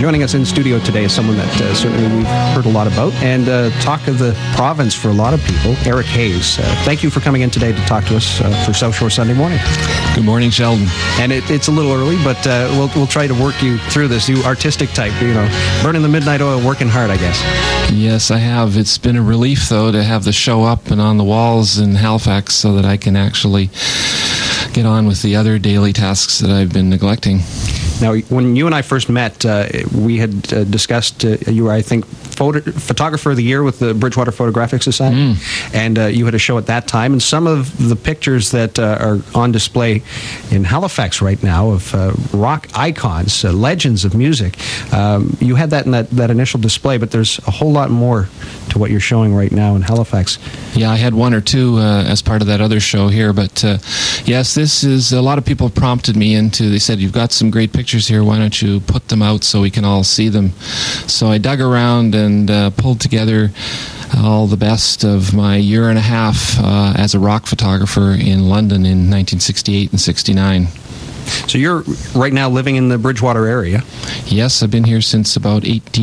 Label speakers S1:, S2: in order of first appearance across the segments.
S1: Joining us in studio today is someone that certainly we've heard a lot about, and talk of the province for a lot of people, Eric Hayes. Thank you for coming in today to talk to us for South Shore Sunday Morning.
S2: Good morning, Sheldon.
S1: And it's a little early, but we'll try to work you through this. You artistic type, burning the midnight oil, working hard, I guess.
S2: Yes, I have. It's been a relief, though, to have the show up and on the walls in Halifax so that I can actually get on with the other daily tasks that I've been neglecting.
S1: Now, when you and I first met, we had discussed, you were, I think, Photographer of the Year with the Bridgewater Photographic Society, and you had a show at that time, and some of the pictures that are on display in Halifax right now of rock icons, legends of music, you had that in that initial display, but there's a whole lot more to what you're showing right now in Halifax.
S2: Yeah, I had one or two as part of that other show here, but yes, this is, a lot of people prompted me into, they said, you've got some great pictures here, why don't you put them out so we can all see them? So I dug around and pulled together all the best of my year and a half as a rock photographer in London in 1968 and 69.
S1: So you're right now living in the Bridgewater area?
S2: Yes, I've been here since about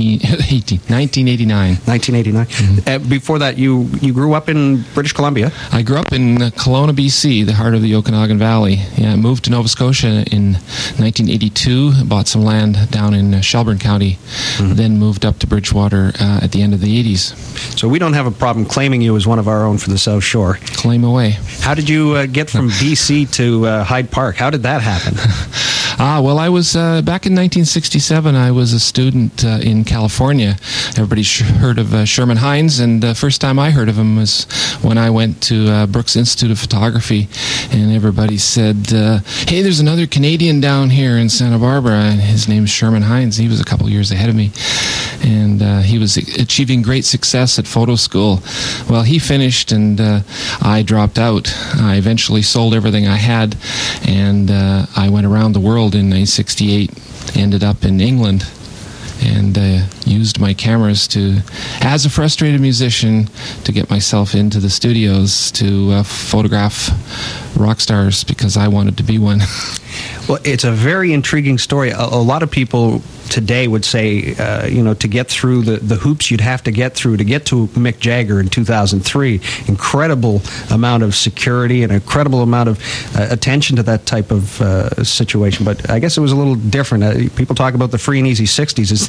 S2: 1989.
S1: 1989. Mm-hmm. Before that, you grew up in British Columbia?
S2: I grew up in Kelowna, BC, the heart of the Okanagan Valley. Yeah, I moved to Nova Scotia in 1982, bought some land down in Shelburne County, then moved up to Bridgewater at the end of the 80s.
S1: So we don't have a problem claiming you as one of our own for the South Shore.
S2: Claim away.
S1: How did you get from BC to Hyde Park? How did that happen?
S2: Well, I was, back in 1967, I was a student in California. Everybody's heard of Sherman Hines, and the first time I heard of him was when I went to Brooks Institute of Photography, and everybody said, hey, there's another Canadian down here in Santa Barbara, and his name's Sherman Hines. He was a couple years ahead of me, and he was achieving great success at photo school. Well, he finished, and I dropped out. I eventually sold everything I had, and I went around the world in 1968, ended up in England, and used my cameras as a frustrated musician, to get myself into the studios to photograph rock stars because I wanted to be one.
S1: Well, it's a very intriguing story. A lot of people today would say, to get through the hoops you'd have to get through to get to Mick Jagger in 2003, incredible amount of security and incredible amount of attention to that type of situation. But I guess it was a little different. People talk about the free and easy 60s.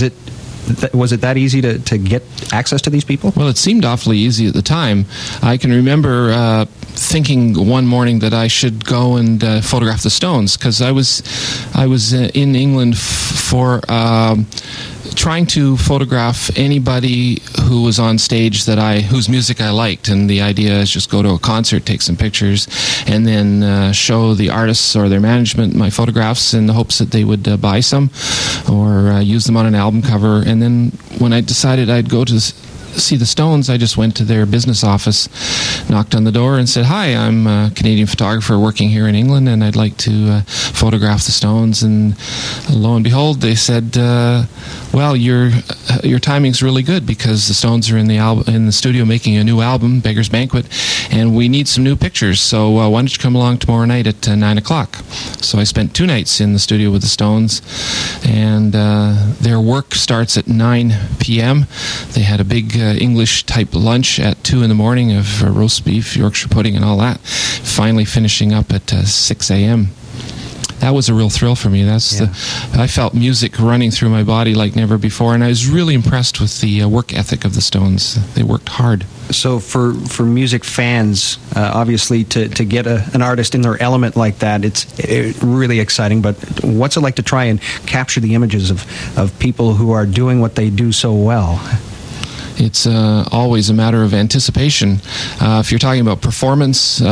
S1: Was it that easy to get access to these people?
S2: Well, it seemed awfully easy at the time. I can remember thinking one morning that I should go and photograph the Stones, because I was in England for trying to photograph anybody who was on stage whose music I liked, and the idea is just go to a concert, take some pictures, and then show the artists or their management my photographs in the hopes that they would buy some or use them on an album cover. And then when I decided I'd go to see the Stones, I just went to their business office, knocked on the door, and said, "Hi, I'm a Canadian photographer working here in England, and I'd like to photograph the Stones." And lo and behold, they said, "Well, your timing's really good because the Stones are in the studio making a new album, Beggar's Banquet, and we need some new pictures. So why don't you come along tomorrow night at 9 o'clock?" So I spent 2 nights in the studio with the Stones, and their work starts at 9 p.m. They had a big English-type lunch at 2 in the morning of roast beef, Yorkshire pudding, and all that, finally finishing up at 6 a.m. That was a real thrill for me. I felt music running through my body like never before, and I was really impressed with the work ethic of the Stones. They worked hard.
S1: So for music fans, obviously to get an artist in their element like that, it's really exciting. But what's it like to try and capture the images of people who are doing what they do so well?
S2: It's always a matter of anticipation. If you're talking about performance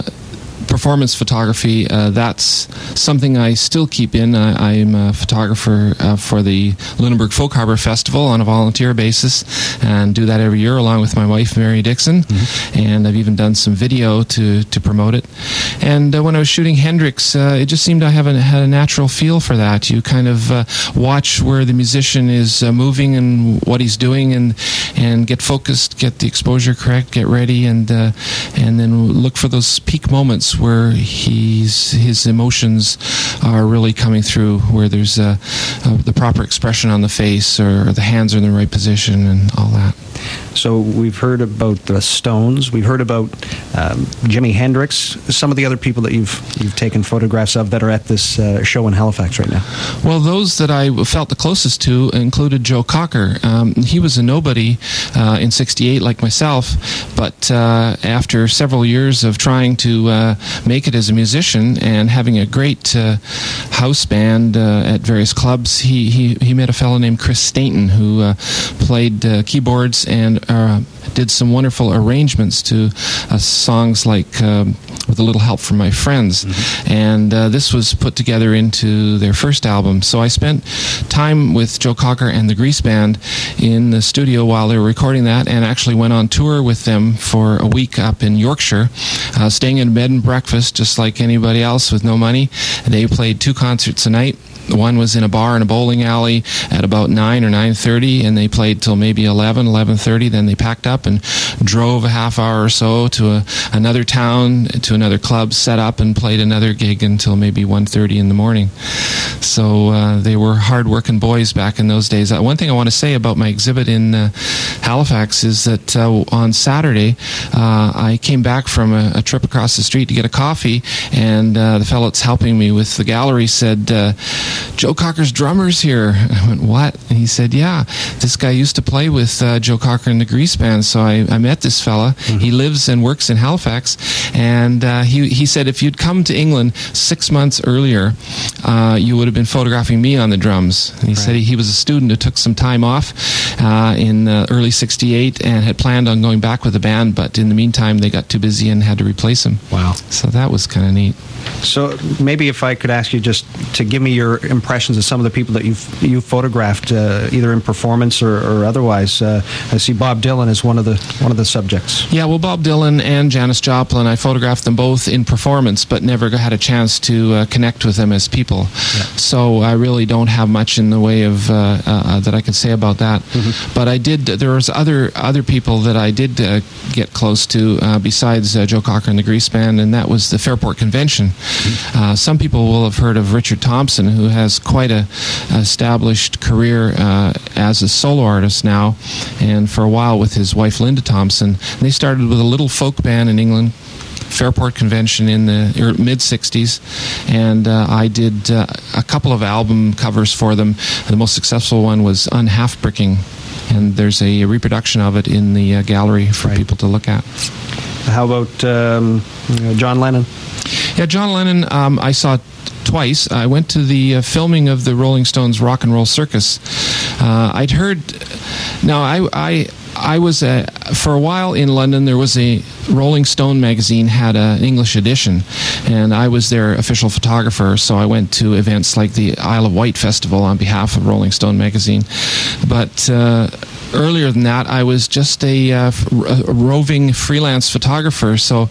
S2: photography, that's something I still keep in. I'm a photographer for the Lunenburg Folk Harbor Festival on a volunteer basis, and do that every year along with my wife, Mary Dixon. And I've even done some video to promote it. And when I was shooting Hendrix, it just seemed I had a natural feel for that. You kind of watch where the musician is moving and what he's doing, and get focused, get the exposure correct, get ready, and then look for those peak moments moments where his emotions are really coming through, where there's the proper expression on the face, or the hands are in the right position, and all that.
S1: So we've heard about the Stones. We've heard about Jimi Hendrix. Some of the other people that you've taken photographs of that are at this show in Halifax right now.
S2: Well, those that I felt the closest to included Joe Cocker. He was a nobody in '68, like myself, but after several years of trying to make it as a musician and having a great house band at various clubs, he met a fellow named Chris Stainton who played keyboards and did some wonderful arrangements to songs like With a Little Help from My Friends. Mm-hmm. And this was put together into their first album. So I spent time with Joe Cocker and the Grease Band in the studio while they were recording that, and actually went on tour with them for a week up in Yorkshire, staying in bed and breakfast just like anybody else with no money. They played 2 concerts a night. One was in a bar in a bowling alley at about 9 or 9:30, and they played till maybe 11:30. Then they packed up and drove a half hour or so to another town, to another club, set up and played another gig until maybe 1:30 in the morning. So they were hard-working boys back in those days. One thing I want to say about my exhibit in Halifax is that on Saturday I came back from a trip across the street to get a coffee, and the fellow that's helping me with the gallery said, Joe Cocker's drummer's here. I went, what? And he said, yeah, this guy used to play with Joe Cocker in the Grease Band. So I met this fella. Mm-hmm. He lives and works in Halifax. And he said, if you'd come to England 6 months earlier, you would have been photographing me on the drums. And he said he was a student who took some time off in early '68 and had planned on going back with the band, but in the meantime, they got too busy and had to replace him.
S1: Wow.
S2: So that was kind of neat.
S1: So maybe if I could ask you just to give me your impressions of some of the people that you've photographed, either in performance or otherwise. I see Bob Dylan as one of the subjects.
S2: Yeah, well, Bob Dylan and Janis Joplin, I photographed them both in performance, but never had a chance to connect with them as people. Yeah. So I really don't have much in the way of that I can say about that. Mm-hmm. But I did. There was other people that I did get close to besides Joe Cocker and the Grease Band, and that was the Fairport Convention. Some people will have heard of Richard Thompson, who has quite a established career as a solo artist now, and for a while with his wife Linda Thompson. And they started with a little folk band in England, Fairport Convention, in the mid-'60s, and I did a couple of album covers for them. The most successful one was Unhalf-Bricking, and there's a reproduction of it in the gallery for people to look at.
S1: How about John Lennon?
S2: Yeah, John Lennon I saw twice. I went to the filming of the Rolling Stones Rock and Roll Circus. I'd heard... Now, I was for a while in London. There was a Rolling Stone magazine had an English edition, and I was their official photographer. So I went to events like the Isle of Wight Festival on behalf of Rolling Stone magazine. But earlier than that, I was just a roving freelance photographer. So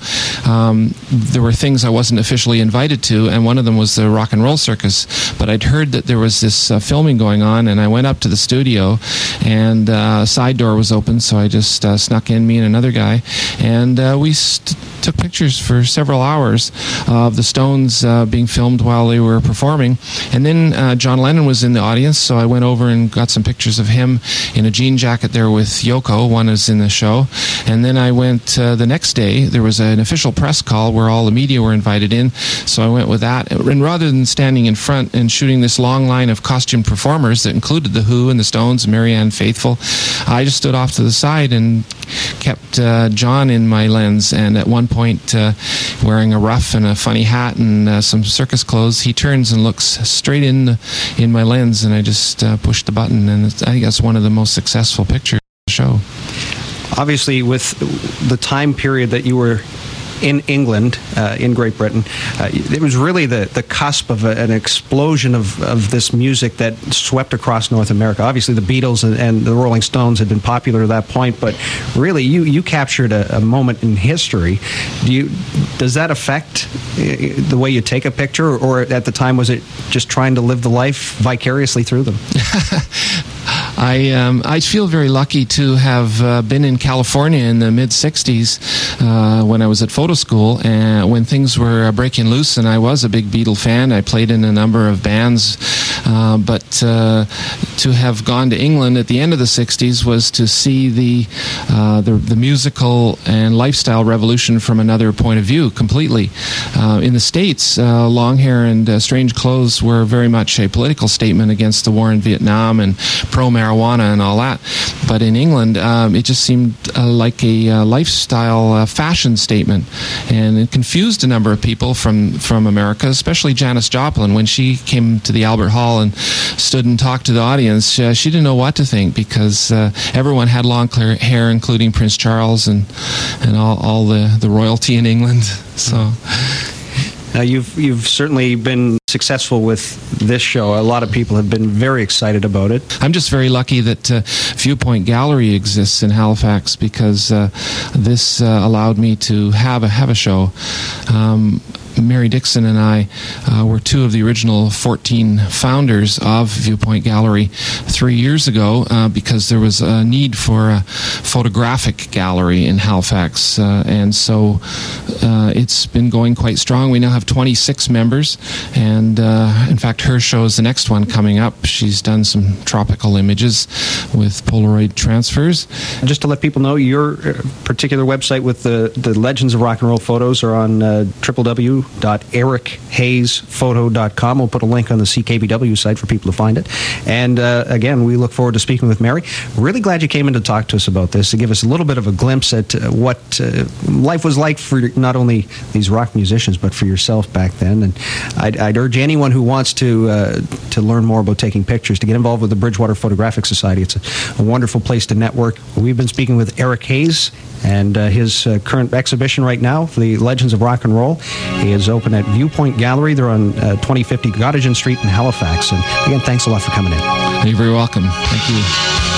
S2: there were things I wasn't officially invited to, and one of them was the Rock and Roll Circus. But I'd heard that there was this filming going on, and I went up to the studio, and a side door was open. So I just snuck in, me and another guy, and we took pictures for several hours of the Stones being filmed while they were performing. And then John Lennon was in the audience, so I went over and got some pictures of him in a jean jacket there with Yoko. One is in the show. And then I went the next day. There was an official press call where all the media were invited in, so I went with that. And rather than standing in front and shooting this long line of costume performers that included The Who and the Stones and Marianne Faithfull, I just stood off to the side and kept John in my lens. And at one point, wearing a ruff and a funny hat and some circus clothes, he turns and looks straight in my lens, and I just pushed the button, and I think that's one of the most successful pictures of the show.
S1: Obviously, with the time period that you were in England, in Great Britain, it was really the cusp of an explosion of this music that swept across North America. Obviously, the Beatles and the Rolling Stones had been popular at that point, but really, you captured a moment in history. Does that affect the way you take a picture, or at the time was it just trying to live the life vicariously through them?
S2: I feel very lucky to have been in California in the mid-'60s when I was at photo school, and when things were breaking loose, and I was a big Beatle fan. I played in a number of bands, but to have gone to England at the end of the '60s was to see the musical and lifestyle revolution from another point of view completely. In the States, long hair and strange clothes were very much a political statement against the war in Vietnam and pro-marijuana and all that. But in England, it just seemed like a lifestyle fashion statement, and it confused a number of people from America, especially Janis Joplin. When she came to the Albert Hall and stood and talked to the audience, she didn't know what to think, because everyone had long clear hair, including Prince Charles and all the royalty in England. So.
S1: Now, you've certainly been successful with this show. A lot of people have been very excited about it.
S2: I'm just very lucky that Viewpoint Gallery exists in Halifax, because this allowed me to have a show. Mary Dixon and I were two of the original 14 founders of Viewpoint Gallery 3 years ago, because there was a need for a photographic gallery in Halifax, and so it's been going quite strong. We now have 26 members, and in fact her show is the next one coming up. She's done some tropical images with Polaroid transfers.
S1: Just to let people know, your particular website with the Legends of Rock and Roll photos are on www.erichayesphoto.com. We'll put a link on the CKBW site for people to find it. And again, we look forward to speaking with Mary. Really glad you came in to talk to us about this, to give us a little bit of a glimpse at what life was like for not only these rock musicians, but for yourself back then. And I'd urge anyone who wants to learn more about taking pictures to get involved with the Bridgewater Photographic Society. It's a wonderful place to network. We've been speaking with Eric Hayes, and his current exhibition right now, The Legends of Rock and Roll, is open at Viewpoint Gallery. They're on 2050 Gottingen Street in Halifax. And again, thanks a lot for coming in.
S2: You're very welcome. Thank you.